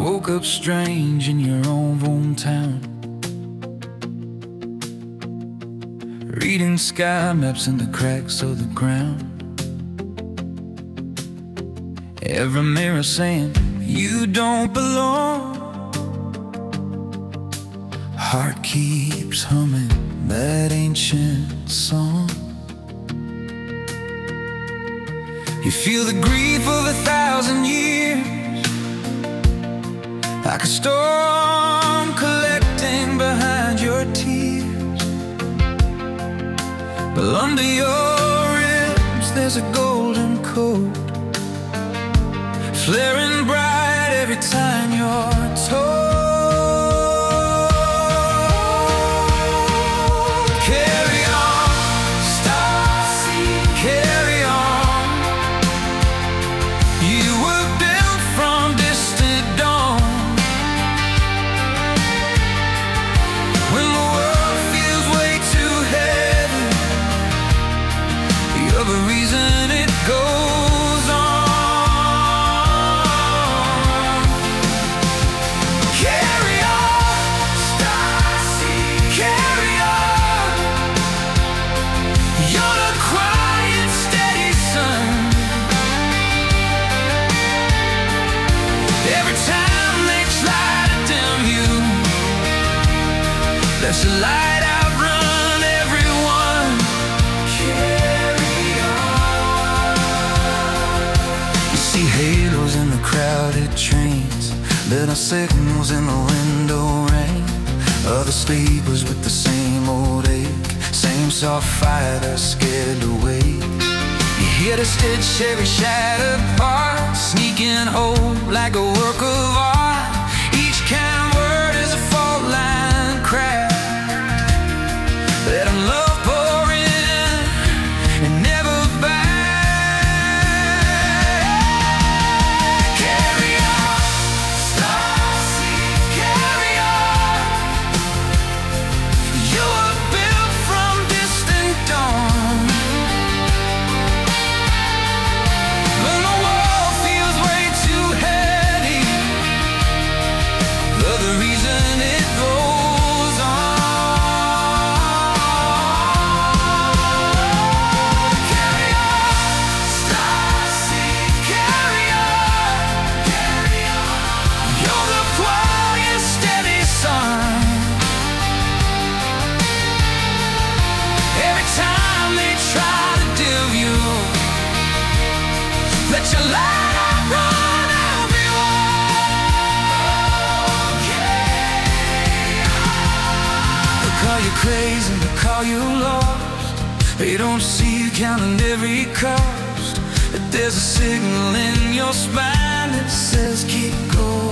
woke up strange in your own hometown, reading sky maps in the cracks of the ground. Every mirror saying you don't belong. Heart keeps humming that ancient song. You feel the grief of 1,000 years, like a storm collecting behind your tears. But under your ribs there's a golden coat, flaring bright every time you're told. Carry on, starseed, carry on. You were built from distant dawn. When the world feels way too heavy, you're the reason it goes on. Carry on, starseed, carry on. You're the quiet, steady sun. Every time they try to dim you, there's a light outrun everyone. Carry on. You see halos in the crowded trains, little signals in the window rain. Other sleepers with the same old ache, same soft fire they're scared to wake. You hear the stitch every shattered part, sneaking hope like a work of art. Each kind word is a fault line crack. Let them love pour in and never back. Carry on, starseed, carry on. You were built from distant dawn. When the world feels way too heavy, you're the reason it goes on. Carry on, starseed, carry on, carry on. You're the quiet, steady sun. Every time they try to dim you, let your light outrun everyone. They call you crazy, they call you lost. They don't see you counting every cost. But there's a signal in your spine that says keep going.